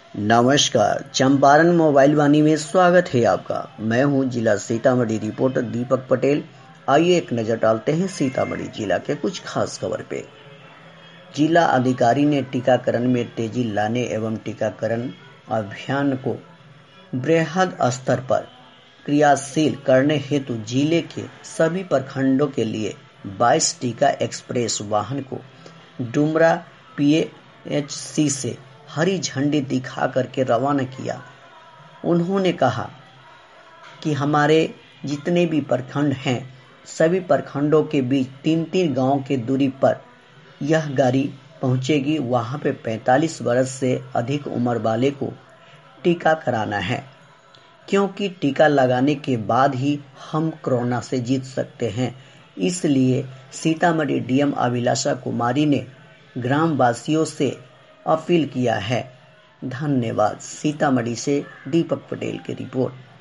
नमस्कार, चंपारण मोबाइल वाणी में स्वागत है आपका। मैं हूं जिला सीतामढ़ी रिपोर्टर दीपक पटेल। आइए एक नजर डालते हैं सीतामढ़ी जिला के कुछ खास खबर पे। जिला अधिकारी ने टीकाकरण में तेजी लाने एवं टीकाकरण अभियान को बृहद स्तर पर क्रियाशील करने हेतु जिले के सभी प्रखंडों के लिए 22 टीका एक्सप्रेस वाहन को डुमरा पीएचसी से हरी झंडी दिखा करके रवाना किया। उन्होंने कहा कि हमारे जितने भी प्रखंड हैं, सभी प्रखंडों के बीच 3-3 गांव के दूरी पर यह गाड़ी पहुंचेगी। वहां पे 45 वर्ष से अधिक उम्र वाले को टीका कराना है, क्योंकि टीका लगाने के बाद ही हम कोरोना से जीत सकते हैं। इसलिए सीतामढ़ी डीएम अभिलाषा कुमारी ने ग्राम वासियों से अपील किया है। धन्यवाद। सीतामढ़ी से दीपक पटेल की रिपोर्ट।